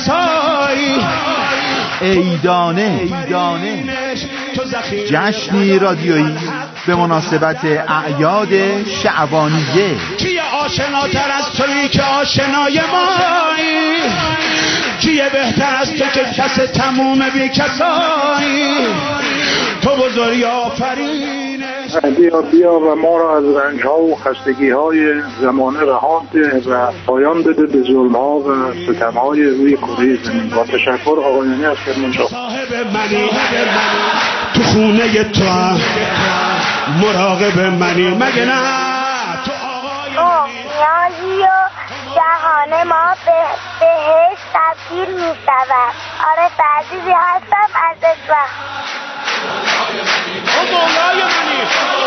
کسایی ایدانه جشنی رادیویی به مناسبت اعیاد شعبانیه. کیه آشناتر از تویی که آشنای مایی؟ کیه بهتر از تو که کس تموم بی کسایی؟ تو بزرگی آفرینش بیا و ما را از رنج‌ها و خستگی‌های زمانه رها ده و پایان بده به ظلم‌ها و ستم‌های روی کره زمین. با تشکر آقایانی از کرمانشاه. صاحب منی تو خونه تو مراقب منی مگه نه تو آقای نیازی و جهان ما بهش تبدیل می شود. آره عزیزی هستم از اسفح تو مولای منی.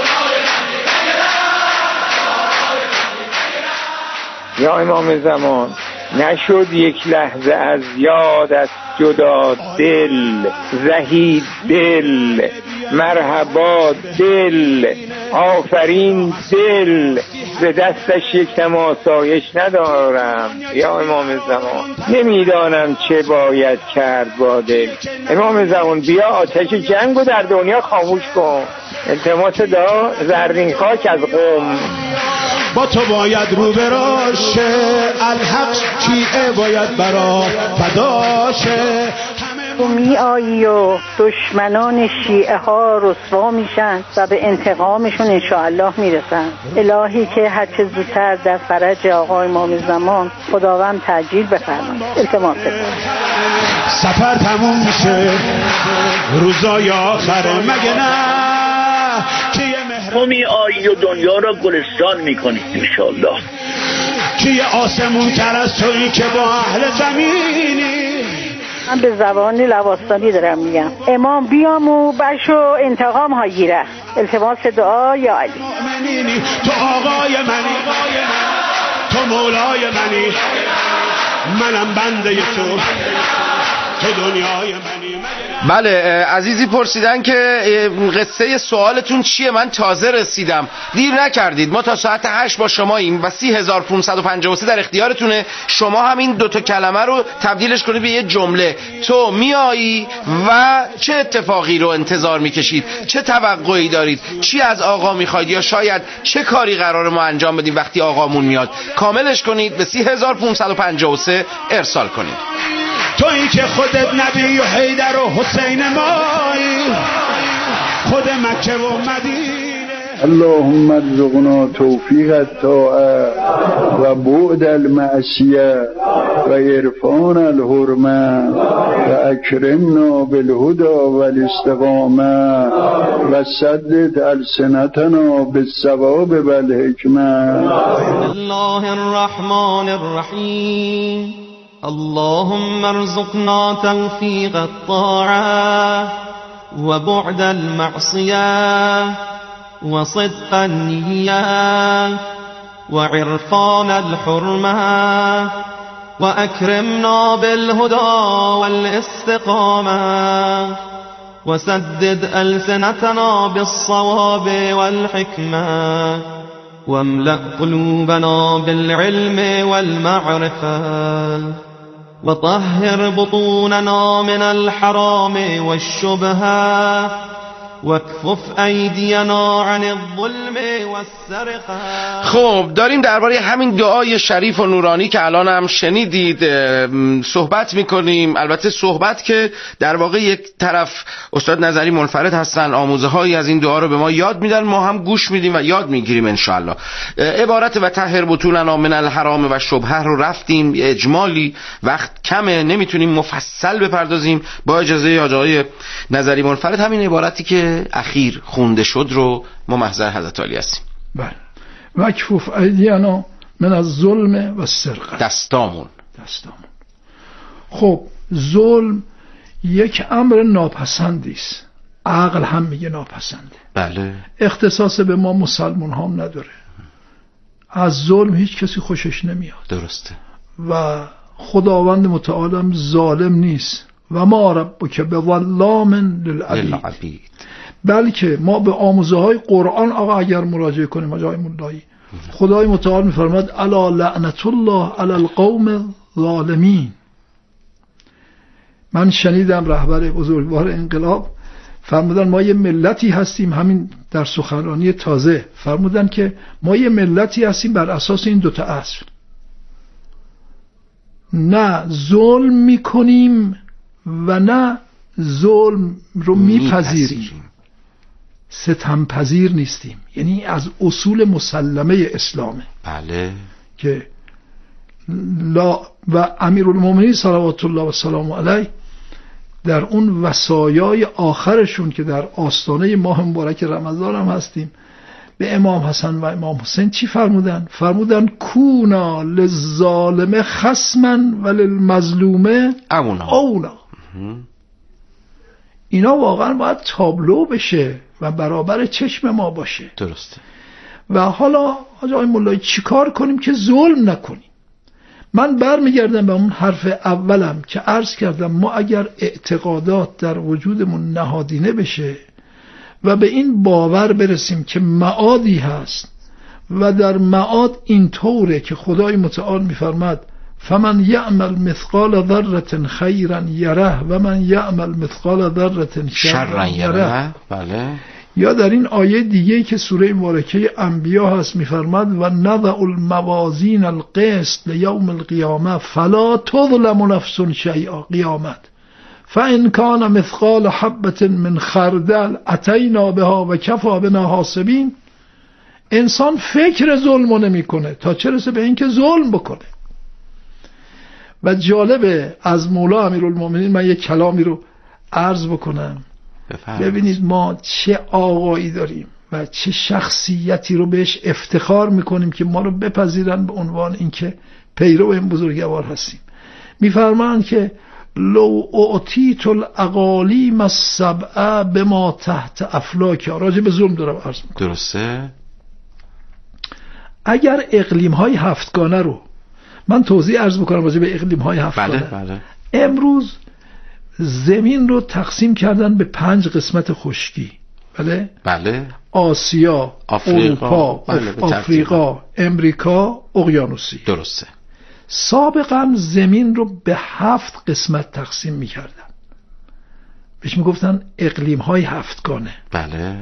یا امام زمان نشد یک لحظه از یادت جدا دل، زهید دل، مرحبا دل، آفرین دل، به دستش یک دم آسایش ندارم. یا امام زمان نمیدانم چه باید کرد با دل. امام زمان بیا آتش جنگو در دنیا خاموش کن. التماس دعا زرین خاک از قم. با تو باید رو براشه الحق کیه باید برا فداشه. تو می آیی و دشمنان شیعه ها رسوا میشن و به انتقامشون انشاءالله میرسن. الهی که هرچه زودتر در فرج آقای امام زمان خداوند تعجیل بفرماید. التماس سفر تموم میشه روزای آخره مگه نه تو می آیی و دنیا را گلستان میکنی انشاءالله. کیه آسمون تر از تویی که با اهل زمینی؟ من به زبانی لواستانی دارم میگم امام بیام و بشو انتقام ها گیره. التماس دعا یا علی. تو آقای منی تو مولای منی منم بنده تو دنیای منی. بله عزیزی پرسیدن که قصه سوالتون چیه؟ من تازه رسیدم، دیر نکردید، ما تا ساعت 8 با شماییم و 30553 در اختیارتونه. شما همین دوتا کلمه رو تبدیلش کنید به یه جمله. تو میایی و چه اتفاقی رو انتظار میکشید؟ چه توقعی دارید؟ چی از آقا میخواید؟ یا شاید چه کاری قرار ما انجام بدیم وقتی آقامون میاد؟ کاملش کنید به 30553 ارسال کنید. تویی که خودت نبی و حیدر و حسین مایی خود مکه و مدینه. اللهم ارزقنا توفیق الطاعه و بعد المعصیه و عرفان الحرمه و اکرمنا بالهدى والاستقامه و سدد السنتنا بالثواب والحکمه. الله الرحمن الرحیم. اللهم ارزقنا توفيق الطاعة وبعد المعصية وصدق النية وعرفان الحرمة وأكرمنا بالهدى والاستقامة وسدد ألسنتنا بالصواب والحكمة واملأ قلوبنا بالعلم والمعرفة وطهر بطوننا من الحرام والشبهة وكفف أيدينا عن الظلم والسرقة. خب داریم درباره همین دعای شریف و نورانی که الان هم شنیدید صحبت میکنیم. البته صحبت که در واقع یک طرف استاد نظری منفرد هستن، آموزه هایی از این دعا رو به ما یاد میدن، ما هم گوش میدیم و یاد میگیریم انشاءالله. عبارت و طهر بطوننا من الحرام و شبهه رو رفتیم اجمالی، وقت کمه نمیتونیم مفصل بپردازیم. با اجازه آقای نظری منفرد همین عبارتی که اخیر خونده شد رو ما محضر حضرت علی هستیم. بله. وکفوف ایدینا من از ظلم و سرقه. دستامون. خب ظلم یک امر ناپسندی است، عقل هم میگه ناپسنده. بله. اختصاص به ما مسلمان هم نداره. از ظلم هیچ کسی خوشش نمیاد. درسته. و خداوند متعال ظالم نیست. و ما ربک بظلام للعبید. بلکه ما به آموزه های قرآن آقا اگر مراجعه کنیم آقای مولایی، خدای متعال میفرماد الا لعنت الله علی القوم الظالمین. من شنیدم رهبر بزرگوار انقلاب فرمودن ما یه ملتی هستیم، همین در سخنرانی تازه فرمودن که ما یه ملتی هستیم بر اساس این دوتا اصل، نه ظلم میکنیم و نه ظلم رو میپذیریم، ستم پذیر نیستیم. یعنی از اصول مسلمه اسلامه. بله. که لا و امیرالمومنین صلوات الله و سلام علیه در اون وصایای آخرشون که در آستانه ماه مبارک رمضان هم هستیم به امام حسن و امام حسین چی فرمودن؟ فرمودن کونا للظالم خصما و للمظلوم اونا. اینا واقعا باید تابلو بشه و برابر چشم ما باشه. درسته. و حالا آقای مولایی چی کار کنیم که ظلم نکنیم؟ من برمیگردم به اون حرف اولم که عرض کردم ما اگر اعتقادات در وجودمون نهادینه بشه و به این باور برسیم که معادی هست و در معاد این طوره که خدای متعال میفرماد فمن یعمل مثقال ذره خیرا یره و من یعمل مثقال ذره شرا یره. بله. یا در این آیه دیگه که سوره مبارکه انبیا هست میفرماد و نضع الموازین القسط لیوم القیامه فلا تظلم نفس شیئا. قیامت فان کان مثقال حبة من خردل اتینا بها و کفی بنا حاسبین. انسان فکر ظلم نمیکنه تا چه رسه به این که ظلم بکنه. و جالبه از مولا امیرالمومنین من یک کلامی رو عرض بکنم. ببینید ما چه آقایی داریم و چه شخصیتی رو بهش افتخار میکنیم که ما رو بپذیرن به عنوان اینکه پیرو این بزرگوار هستیم. میفرمایند که لو اعطیت الاقالیم السبع بما تحت افلاک. راجع به ظلم دارم عرض میکنم. درسته. اگر اقلیم های هفتگانه رو من توضیح عرض بکنم راجع به اقلیم های هفتگانه. بله. امروز زمین رو تقسیم کردن به 5 قسمت خشکی. بله. آسیا، اروپا، آفریقا، امریکا، اقیانوسی. درسته. سابقا زمین رو به 7 قسمت تقسیم می‌کردن. بهش میگفتن اقلیم های هفتگانه. بله.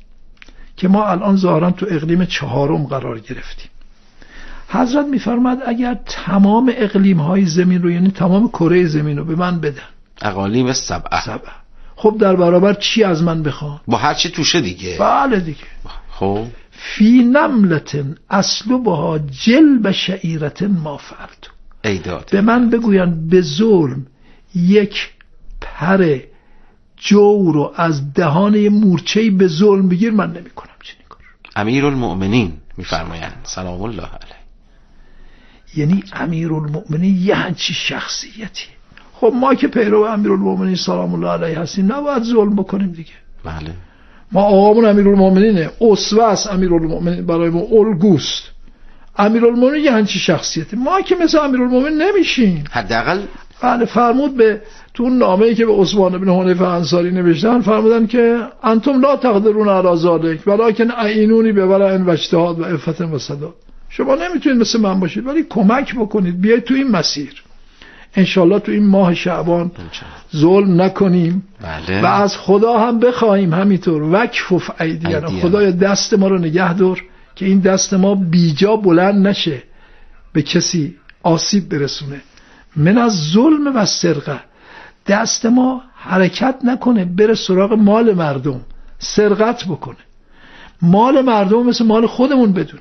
که ما الان ظاهرا تو اقلیم 4 قرار گرفتیم. حضرت میفرماد اگر تمام اقلیم های زمین رو یعنی تمام کره زمین رو به من بدن، اقالیم سبع. خب در برابر چی از من بخوان؟ با هر چی توشه دیگه. بله دیگه. خب فی نملتن اصلبها جلب شعیرتن ما فرد. ایداد. به من بگوین به ظلم یک پر جو رو از دهان مورچه‌ای به ظلم بگیر، من نمی کنم چنین کار. امیرالمؤمنین میفرمایند سلام الله علیه. یعنی امیرالمؤمنین یه همچی شخصیتی. خب ما که پیرو امیرالمؤمنین سلام الله علیه هستیم نباید ظلم بکنیم دیگه. بله. ما آقامون امیرالمؤمنینه، اسوه است امیرالمؤمنین برای ما، الگوست. امیرالمؤمنین یه همچی شخصیتی. ما که مثل امیرالمؤمنین نمیشیم. حداقل بله. فرمود به تو اون نامه‌ای که به عثمان بن حنیفه انصاری نوشتن فرمودن که انتم لا تقدرون علی ذلک ولکن اعینونی بورع و اجتهاد و عفت و صداد. شما نمیتونید مثل من باشید ولی کمک بکنید بیاید تو این مسیر. انشالله تو این ماه شعبان ظلم نکنیم. بله. و از خدا هم بخواهیم همینطور وکفف ایدینا، خدایا دست ما رو نگه دار که این دست ما بیجا بلند نشه به کسی آسیب برسونه. من از ظلم و سرقه، دست ما حرکت نکنه بره سراغ مال مردم، سرقت بکنه، مال مردم مثل مال خودمون بدونیم.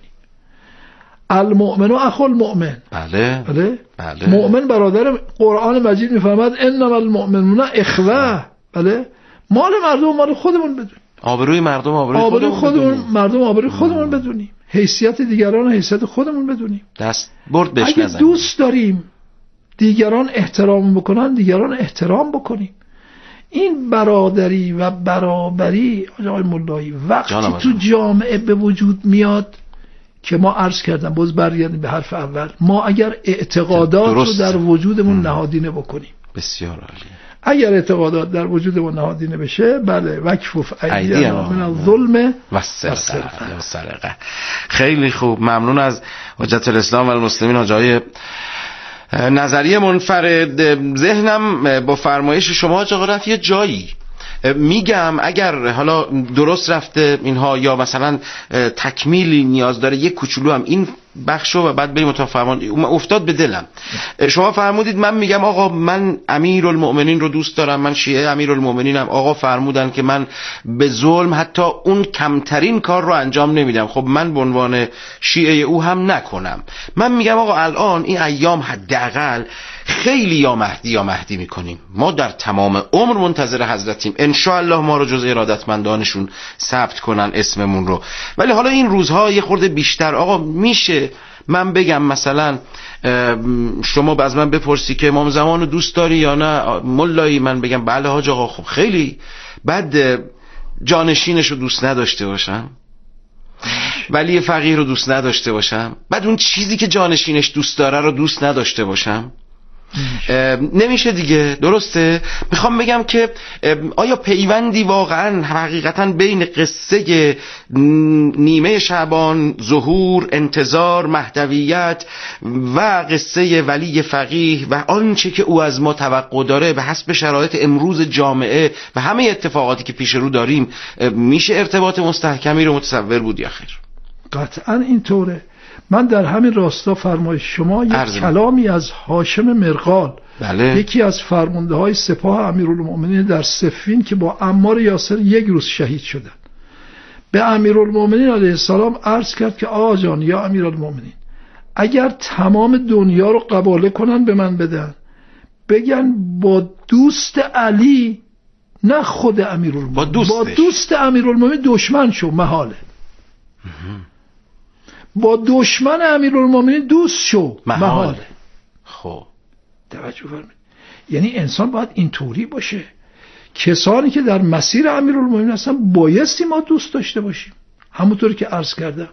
المؤمن و اخو المؤمن. بله. مؤمن برادر. قرآن مجید میفرماد انما المؤمنون اخوه. بله. مال مردم مال خودمون بدونیم، آبروی مردم آبروی خودمون مردم آبروی خودمون بدونیم، حیثیت دیگران حیثیت خودمون بدونیم، دست برد بهش اگه نزنیم. دوست داریم دیگران احترام بکنن دیگران احترام بکنیم. این برادری و برابری آقای مولایی وقتی تو جامعه به وجود میاد که ما عرض کردم، باز برگردیم به حرف اول، ما اگر اعتقادات رو در وجودمون نهادینه بکنیم. بسیار عالی. اگر اعتقادات در وجودمون نهادینه بشه، بله، وکفف ایدینا من الظلم و السرقه. خیلی خوب، ممنون از حجت الاسلام و المسلمین حاجی نظریه منفرد. ذهنم با فرمایش شما آقا رفت یه جایی. میگم اگر حالا درست رفته اینها یا مثلا تکمیلی نیاز داره، یک کوچولو هم این بخشو و بعد بریم تا فرمان افتاد به دلم. شما فرمودید، من میگم آقا من امیرالمؤمنین رو دوست دارم، من شیعه امیرالمؤمنینم. آقا فرمودن که من به ظلم حتی اون کمترین کار رو انجام نمیدم. خب من به عنوان شیعه او هم نکنم. من میگم آقا الان این ایام حداقل خیلی یا مهدی میکنیم. ما در تمام عمر منتظر حضرتیم، انشاءالله ما رو جز ارادتمندانشون ثبت کنن اسممون رو. ولی حالا این روزها یه خورده بیشتر آقا میشه من بگم مثلا شما از من بپرسی که امام زمان رو دوست داری یا نه ملایی، من بگم بله حاج آقا. خب خیلی بعد جانشینش رو دوست نداشته باشم، ولی فقیه رو دوست نداشته باشم، بعد اون چیزی که جانشینش دوست داره رو دوست نداشته باشم، نمیشه دیگه. درسته؟ میخوام بگم که آیا پیوندی واقعا حقیقتا بین قصه نیمه شعبان، ظهور، انتظار، مهدویت و قصه ولی فقیه و آنچه که او از ما توقع داره به حسب شرایط امروز جامعه و همه اتفاقاتی که پیش رو داریم میشه ارتباط مستحکمی رو متصور بود یا خیر؟ قطعا اینطوره. من در همین راستا فرمایش شما یک کلامی از هاشم مرغال، بله. یکی از فرمانده های سپاه امیرالمؤمنین در صفین که با عمار یاسر یک روز شهید شدن، به امیرالمؤمنین علیه السلام عرض کرد که آقا جان یا امیرالمؤمنین، اگر تمام دنیا رو قباله کنن به من بدن، بگن با دوست علی نه خود امیرالمؤمنین، با دوست امیرالمؤمنین دشمن شو، محاله. با دشمن امیرالمؤمنین دوست شو، محاله. خب توجه فرمایید. یعنی انسان باید اینطوری باشه. کسانی که در مسیر امیرالمؤمنین هستن بایستی ما دوست داشته باشیم، همونطوری که عرض کردم.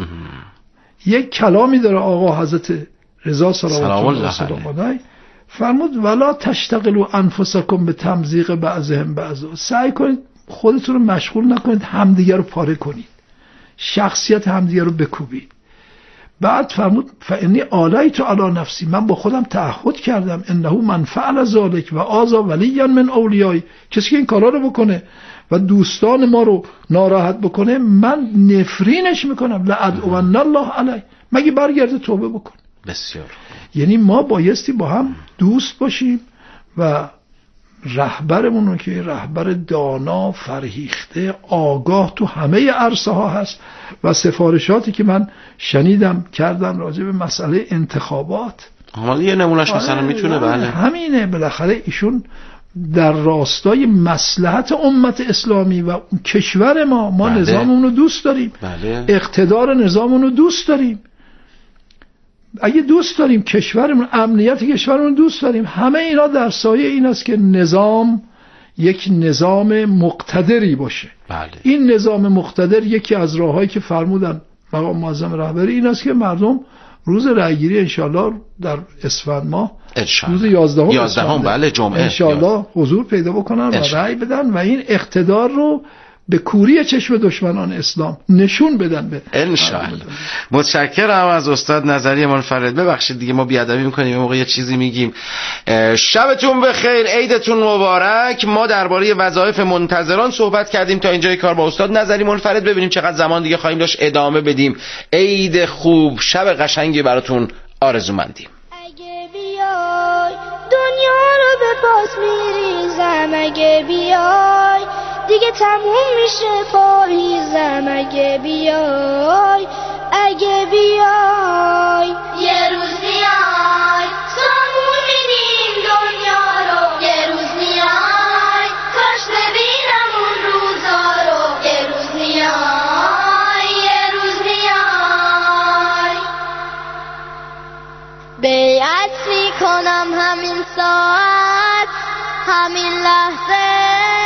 یک کلامی داره آقا حضرت رضا سلام الله علیه فرمود ولا تشتغلوا انفسکم به تمزیق بعضهم بعضا. سعی کنید خودتون رو مشغول نکنید همدیگه رو پاره کنید، شخصیت همدیگه رو بکوبید. بعد فرمود فانی آلیت علی نفسی، من با خودم تعهد کردم انه من فعل ذلک و آذا ولیا من اولیای، کسی که این کارا رو بکنه و دوستان ما رو ناراحت بکنه من نفرینش میکنم، لعدعون الله علی، مگه برگرده توبه بکن. بسیار. یعنی ما بایستی با هم دوست باشیم و رهبرمون رو که رهبر دانا، فرهیخته، آگاه تو همه عرصه ها هست و سفارشاتی که من شنیدم کردم راجع به مسئله انتخابات، حالا یه نمونهش مثلا میتونه بله همینه. بالاخره ایشون در راستای مصلحت امت اسلامی و کشور ما بله. نظاممون رو دوست داریم، بله. اقتدار نظاممون رو دوست داریم. اگه دوست داریم کشورمون، امنیت کشورمون دوست داریم، همه اینا در سایه این است که نظام یک نظام مقتدری باشه. بله. این نظام مقتدر یکی از راههایی که فرمودن مقام معظم رهبری این است که مردم روز رأیگیری انشالله در اسفند ماه روز 11 بله جمعه انشالله حضور پیدا بکنن و رأی بدن و این اقتدار رو به کوری چشم دشمنان اسلام نشون بدن به انشاءالله. متشکرم از استاد نظریه منفرد. ببخشید دیگه ما بیادبی میکنیم موقع یه چیزی میگیم. شبتون بخیر، عیدتون مبارک. ما درباره وظایف منتظران صحبت کردیم تا اینجای کار با استاد نظریه منفرد. ببینیم چقدر زمان دیگه خواهیم داشت ادامه بدیم. عید خوب، شب قشنگی براتون آرزومندیم. اگه بیای دنیا رو به پاس میریزم، اگه بیای دیگه تموم میشه پاییزم، اگه بیای اگه بیای یه روز بیای سامون میدیم دنیا رو، یه روز میای کاش ببینم اون روزا رو، یه روز میای یه روز میای بیعت میکنم همین ساعت همین لحظه،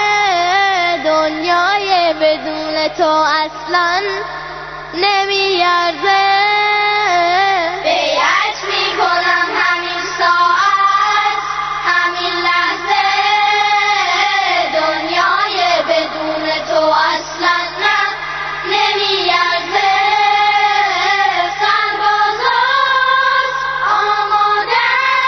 دنیای بدون تو اصلا نمیارزه. بیعت میکنم همین ساعت همین لحظه، دنیای بدون تو اصلا نمیارزه. سربازاست آمادن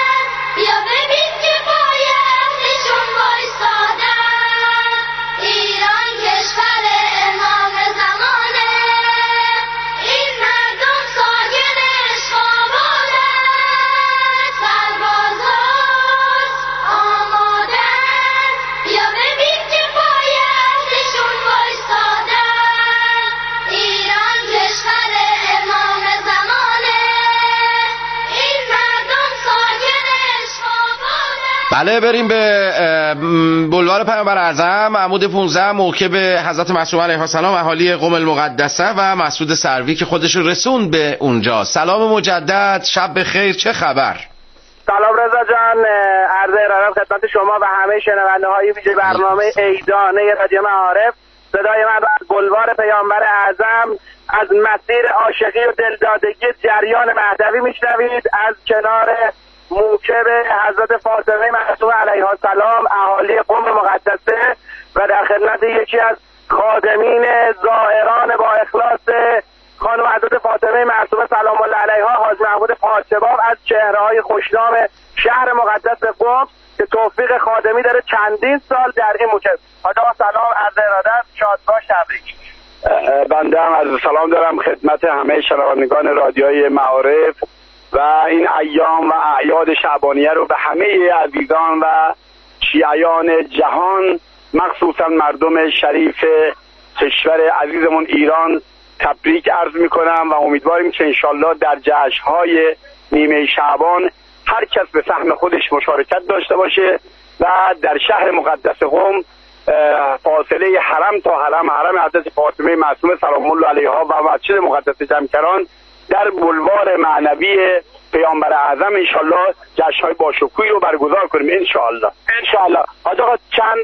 بله بریم به بلوار پیامبر اعظم عمود 15 موکب حضرت معصومه علیها السلام اهالی قم المقدسه و مسعود سروی که خودش رسوند به اونجا. سلام مجدد، شب بخیر، چه خبر؟ سلام رضا جان، عرض ارادت خدمت شما و همه شنونده های ویژه برنامه عیدانه رادیو معارف. صدای من از بلوار پیامبر اعظم از مسیر عاشقی و دلدادگی جریان مهدوی میشنوید، از کنار موکب حضرت فاطمه معصومه علیها السلام اهالی قم مقدسه و در خدمت یکی از خادمین زائران با اخلاص خانم حضرت فاطمه معصومه سلام الله علیها، حاج محمود پادشباب از چهره‌های خوشنام شهر مقدس قم که توفیق خادمی داره چندین سال در این موکب. حاج آقا سلام، عرض ارادت، شادباش، تبریک. بنده هم از سلام دارم خدمت همه شنوندگان رادیوی معارف و این ایام و اعیاد شعبانیه رو به همه عزیزان و شیعیان جهان مخصوصا مردم شریف کشور عزیزمون ایران تبریک عرض میکنم و امیدواریم که انشالله در جشن‌های نیمه شعبان هر کس به سهم خودش مشارکت داشته باشه و در شهر مقدس قم فاصله حرم تا حرم حضرت فاطمه معصومه سلام الله علیها و مسجد مقدس جمکران در بلوار معنوی پیامبر اعظم انشالله جشن‌های باشکوهی رو برگزار کنیم انشالله. حاج آقا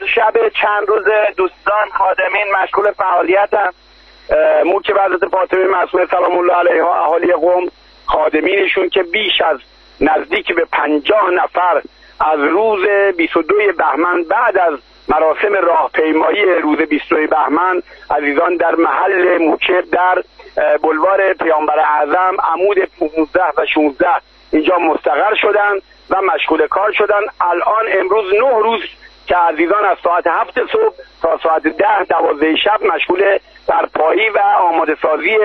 چند روز دوستان خادمین مشغول فعالیتن. موکب حضرت فاطمه معصومه سلام الله علیها اهالی قم خادمینشون که بیش از نزدیک به 50 نفر از روز 22 بهمن بعد از مراسم راهپیمایی روز 22 بهمن عزیزان در محل موکب در بلوار پیامبر اعظم عمود 15 و 16 اینجا مستقر شدن و مشغول کار شدن. الان امروز 9 روز که عزیزان از ساعت 7 صبح تا ساعت 10-12 شب مشغول برپایی و آماده سازی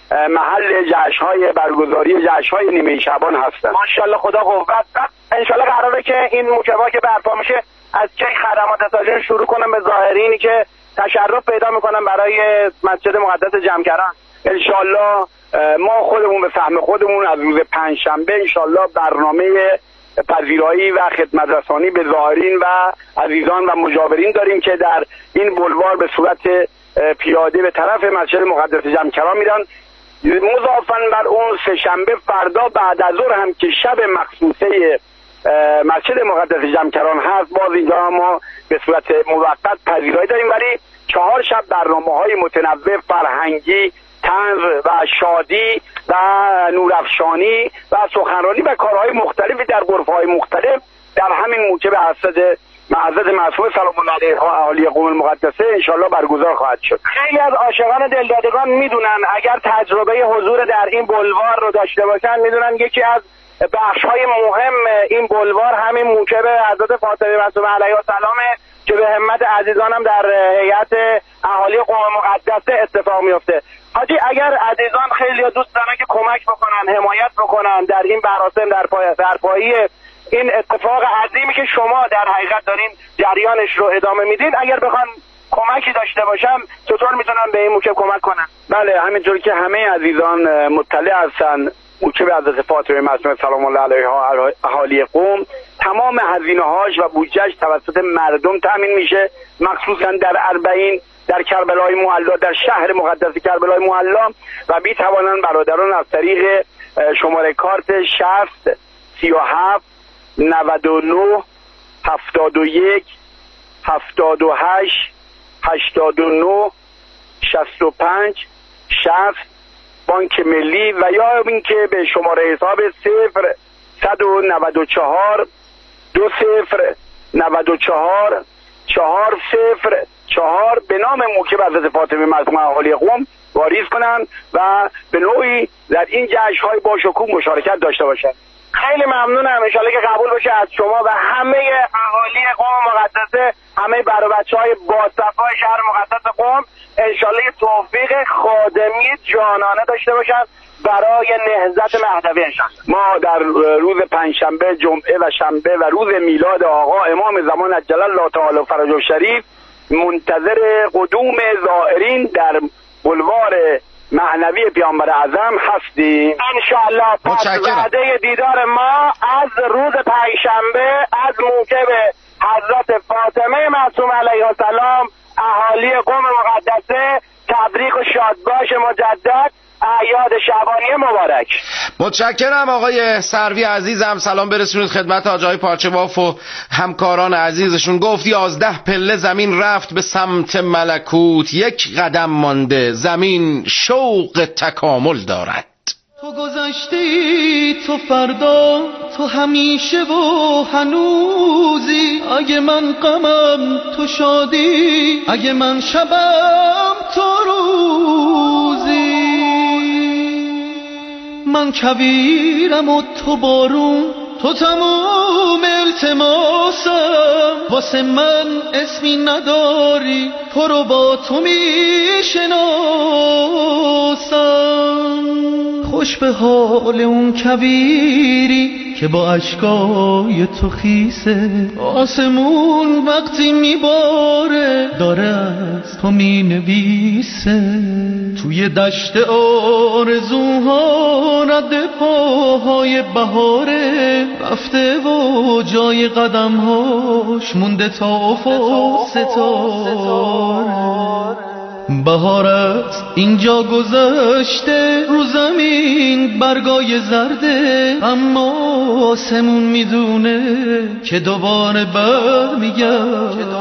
محل جشن‌های برگزاری جشن‌های نیمه شعبان هستن. ماشاءالله، خدا قوت. انشالله قراره که این موکبا که برپا میشه از چه خدمات اساسی شروع کنم به ظاهرینی که تشرف پیدا میکنن برای مسجد مقدس جمکران. انشالله ما خودمون به سهم خودمون از روز پنجشنبه انشالله برنامه پذیرایی و خدمت رسانی به ظاهرین و عزیزان و مجاورین داریم که در این بلوار به صورت پیاده به طرف مسجد مقدس جمکران میرن. مضافاً بر اون سه‌شنبه فردا بعد از ظهر هم که شب مخصوصه مسجد مقدس جمکران هست، باز اینجا ما به صورت موقت پذیرایی داریم، ولی 4 شب برنامه‌های متنوع فرهنگی، طنز و شادی و نورافشانی و سخنرانی و کارهای مختلفی در غرفه‌های مختلف در همین موکب حضرت معصومه سلام الله علیها اهالی قم المقدسه انشالله برگزار خواهد شد. خیلی از عاشقان دلدادگان میدونن اگر تجربه حضور در این بلوار رو داشته باشن میدونن یکی از بخش‌های مهم این بلوار همین موکب حضرت فاطمه معصومه علیها السلام که به همت عزیزانم در هیئت اهالی قم مقدسه اتفاق میفته. حاجی اگر عزیزان خیلی دوست دارن که کمک بکنن، حمایت بکنن در این مراسم در پایی این اتفاق عظیمی که شما در حقیقت دارین جریانش رو ادامه میدین، اگر بخوان کمکی داشته باشم چطور میتونن به این موکب کمک کنن؟ بله، همینطور که همه عزیزان مطلع هستن موکب حضرت فاطمه معصومه سلام الله علیها اهالی قم تمام هزینه‌هاش و بودجه‌اش توسط مردم تامین میشه، مخصوصا در اربعین در کربلای معلا در شهر مقدس کربلای معلا و میتوانند برادران از طریق شماره کارت 60 37 99 71 78 89 65 60 بانک ملی و یا اینکه به شماره حساب 0 194 20 94 4004 به نام موکب حضرت فاطمه معصومه اهالی قم واریز کنند و به نوعی در این جشن‌های باشکوه مشارکت داشته باشند. خیلی ممنونم، ان شاءالله که قبول بشه از شما و همه اهالی قم مقدسه، همه برای بچهای باصفای شهر مقدس قم ان شاءالله توفیق خادمی جانانه داشته باشن برای نهضت مهدوی انشاءالله. ما در روز پنجشنبه، جمعه و شنبه و روز میلاد آقا امام زمان عجل الله تعالی فرجه شریف منتظر قدوم زائرین در بلوار معنوی پیامبر اعظم هستیم. انشاءالله پس وعده دیدار ما از روز پنجشنبه از موکب حضرت فاطمه معصومه علیها السلام اهالی قم مقدسه تبریک و شادباش مجدد اعیاد شعبانی مبارک. متشکرم آقای سروی عزیزم. سلام برسونید خدمت حاج آقای پارچه‌باف و همکاران عزیزشون. گفت 11 پله زمین رفت به سمت ملکوت، یک قدم مانده زمین شوق تکامل دارد. تو گذشتی، تو فردا، تو همیشه و هنوزی. اگه من غمم تو شادی، اگه من شبم تو روزی. من کویرم و تو بارون، تو تموم التماسم. واسه من اسمی نداری، تو رو با تو میشناسم. خوش به حال اون کویری که با اشکای تو خیسه. آسمون وقتی میباره داره از تو مینویسه. توی دشت آرزوها رد پاهای بهاره رفته و جای قدمهاش مونده تا افق ستاره. بهارت اینجا گذشته، رو زمین برگای زرده، اما آسمون میدونه که دوباره برمیگرده.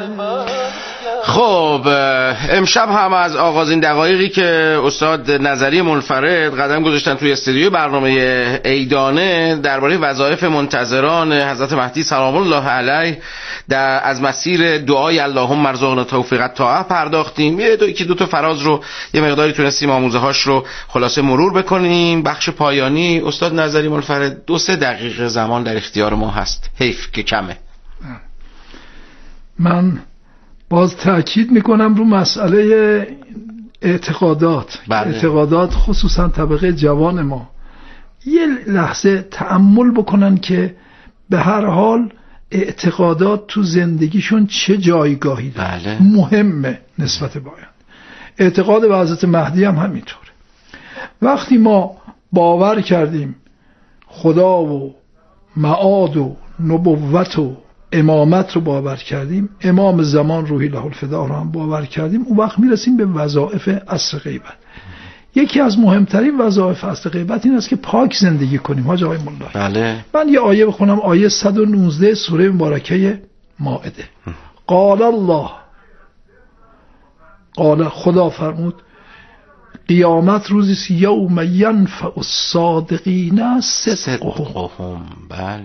خب امشب هم از آغازین دقایقی که استاد نظری منفرد قدم گذاشتن توی استودیو برنامه عیدانه درباره وظایف منتظران حضرت مهدی سلام الله علیه از مسیر دعای اللهم ارزقنا توفیق الطاعه پرداختیم. یکی دو تا فراز رو یه مقداری تونستیم آموزه هاش رو خلاصه مرور بکنیم. بخش پایانی استاد نظری منفرد 2-3 دقیقه زمان در اختیار ما هست، حیف که کمه. من باز تأکید میکنم رو مسئله اعتقادات. اعتقادات خصوصا طبقه جوان ما یه لحظه تأمل بکنن که به هر حال اعتقادات تو زندگیشون چه جایگاهی داره. مهمه نسبت به آینده. اعتقاد به حضرت مهدی هم همینطوره. وقتی ما باور کردیم خدا و معاد و نبوت و امامت رو باور کردیم، امام زمان روحی له الفدا رو هم باور کردیم، اون وقت میرسیم به وظایف عصر غیبت. یکی از مهمترین وظایف عصر غیبت این است که پاک زندگی کنیم. حاج آقای ملا، بله. من یه آیه بخونم، آیه 119 سوره مبارکه مائده. قال الله، قال خدا فرمود قیامت روزی است یوم ینفع الصادقین صدقهم. بله.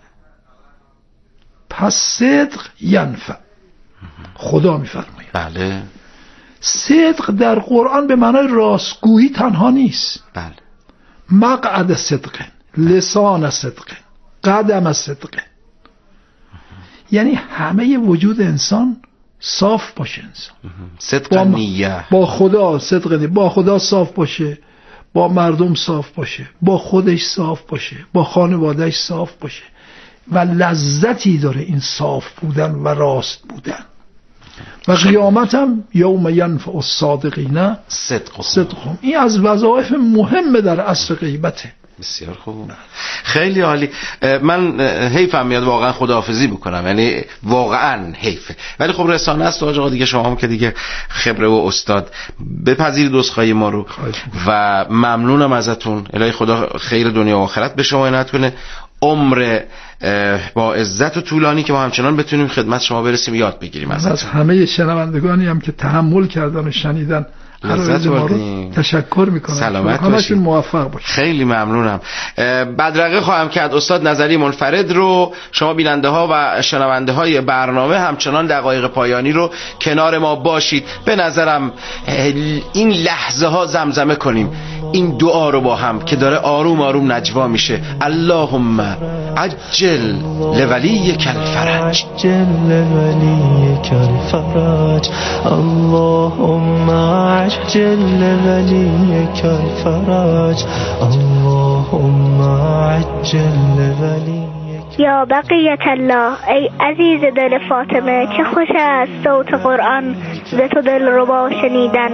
پس صدق ینفع، خدا میفرماید. بله. صدق در قرآن به معنای راستگویی تنها نیست. بله. مقعد صدق، لسان صدق، قدم صدق، یعنی همه وجود انسان صاف باشه. انسان صدق نیه، با خدا صدق نیه، با خدا صاف باشه، با مردم صاف باشه، با خودش صاف باشه، با خانوادهش صاف باشه. و لذتی داره این صاف بودن و راست بودن. و قیامت هم یوم ینفع الصادقین صدقهم. این از وظایف مهم در عصر غیبته. بسیار خوب، خیلی عالی. من حیفم میاد واقعا خداحافظی بکنم، یعنی واقعا حیفه، ولی خب رسانه است آقا دیگه، شما هم که دیگه خبره و استاد، بپذیرید عذرخواهی ما رو و ممنونم ازتون. الهی خدا خیر دنیا و آخرت به شما عنایت کنه، عمر با عزت و طولانی که ما همچنان بتونیم خدمت شما برسیم، یاد بگیریم ازتون. از همه شنوندگانی هم که تحمل کردن و شنیدن لذت بردیم، تشکر میکنم. سلامت باشید، موفق باشید. خیلی ممنونم. بدرقه خواهم کرد استاد نظری منفرد رو. شما بیننده ها و شنونده های برنامه همچنان دقایق پایانی رو کنار ما باشید. به نظرم این لحظه ها زمزمه کنیم این دعا رو با هم که داره آروم آروم نجوا میشه. اللهم عجل لولیک الفرج، عجل لولیک الفرج، اللهم عجل لولیک الفرج، اللهم عجل لولیک. یا بقیت الله، ای عزیز دل فاطمه، چه خوش است صوت قرآن ز تو دل ربا شنیدن.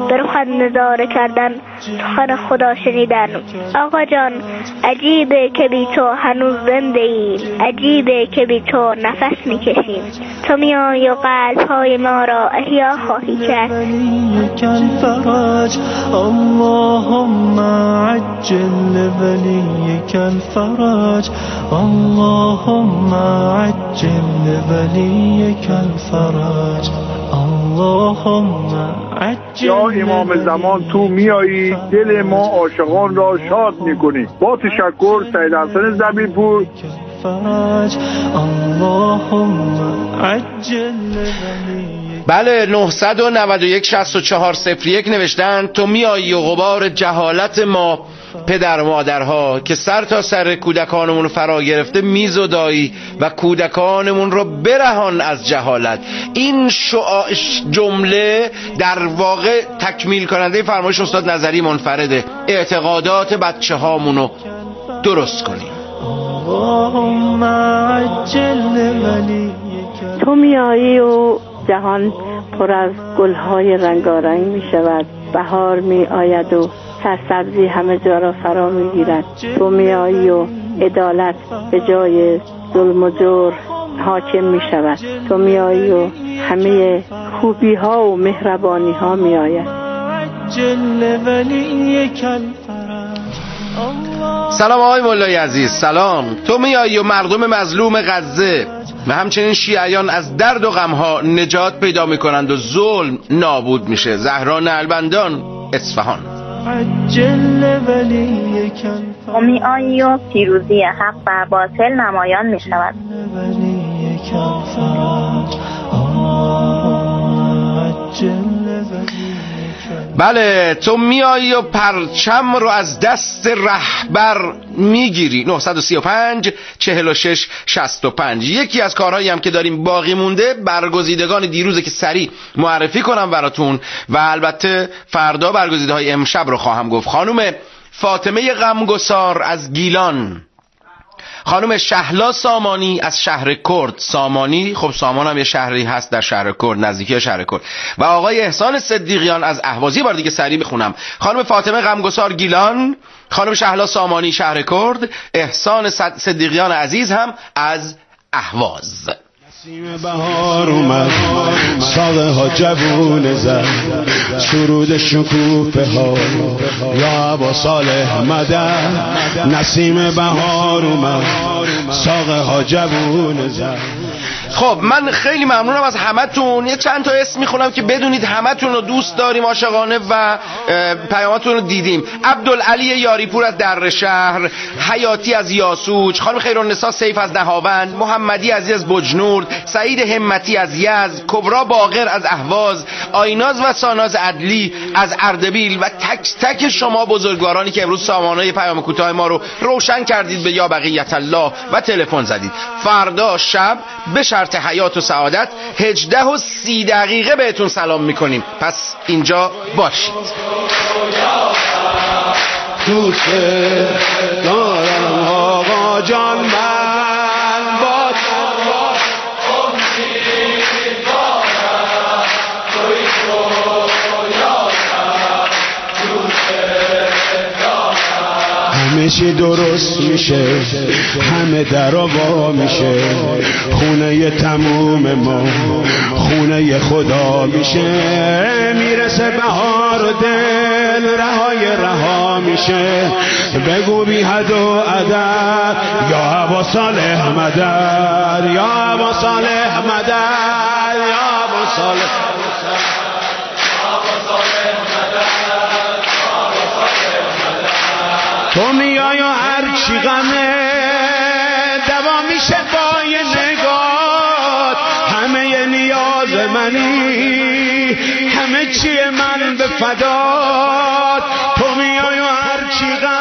به رخت نظاره کردن، سخن خدا شنیدن. آقا جان عجیبه که بی تو هنوز زنده ایم، عجیبه که بی تو نفس میکشیم. تو میای و قلب‌های ما را احیا خواهی کرد. اللهم عجل ولیک الفرج، اللهم عجل ولیک الفرج، اللهم عجل. یا امام زمان تو میایی دل ما عاشقان را شاد میکنی. با تشکر سید حسن زبیپور. فرج، اللهم عجل ولیک. بله 991 6401 نوشتن تو میایی و غبار جهالت ما پدر مادرها که سر تا سر کودکانمون رو فرا گرفته میزدایی و کودکانمون رو برهان از جهالت. این جمله در واقع تکمیل کننده فرمایش استاد نظری منفرده. اعتقادات بچه هامون رو درست کنیم. تو میایی و جهان پر از گلهای رنگارنگ می شود، بهار می آید و سرسبزی همه جا را فرا می گیرد. تو می آیی و عدالت به جای ظلم و جور حاکم می شود. تو می آیی و همه خوبی ها و مهربانی ها می آید. سلام آقای مولای عزیز. سلام. تو می آیی و مردم مظلوم غزه و همچنین شیعیان از درد و غمها نجات پیدا می کنند و ظلم نابود میشه. زهرا نعلبندان، اصفهان. و می آیی و پیروزی حق بر باطل نمایان می شود. بله تو میایی و پرچم رو از دست رهبر میگیری. 935 46 65. یکی از کارهایی هم که داریم باقی مونده برگزیدگان دیروزه که سریع معرفی کنم براتون و البته فردا برگزیده های امشب رو خواهم گفت. خانم فاطمه غمگسار از گیلان، خانم شهلا سامانی از شهر کرد. سامانی خب سامان هم یه شهری هست در شهر کرد، نزدیکی شهر کرد. و آقای احسان صدیقیان از اهوازی. بار دیگه سریع بخونم: خانم فاطمه غمگسار گیلان، خانم شهلا سامانی شهر کرد، احسان صدیقیان عزیز هم از اهواز. نسیم بهار اومد، ساقه ها جوون زد، سرود شکوفه ها یا با صالح مدد. نسیم بهار اومد، ساقه ها جوون زد. خب من خیلی ممنونم از همتون. یه چند تا اسم میخونم که بدونید همتون رو دوست داریم عاشقانه و پیاماتون رو دیدیم. عبدالعلی یاریپور از درشهر، حیاتی از یاسوج، خانم خیرالنساء سیف از نهاوند، محمدی عزیز از بجنورد، سعید همتی از یزد، کبرا باقر از اهواز، آیناز و ساناز عدلی از اردبیل و تک تک شما بزرگوارانی که امروز سامانه پیام کوتاه ما رو روشن کردید به یا بقیت الله و تلفن زدید. فردا شب به شرط حیات و سعادت 18:30 بهتون سلام میکنیم. پس اینجا باشید. دوست دارم آقا جان، من با همه چی درست میشه، همه درا وا میشه، خونه تموم ما خونه خدا میشه. میرسه بهار و دل رها میشه، بگو بی حد و عدد یا ابا صالح مدد، یا ابا صالح مدد، یا ابا صالح. تو میای و هر چی غمه دوا میشه با یه نگاه، همه نیاز منی، همه چی من به فدات. تو میای و هر چی غمه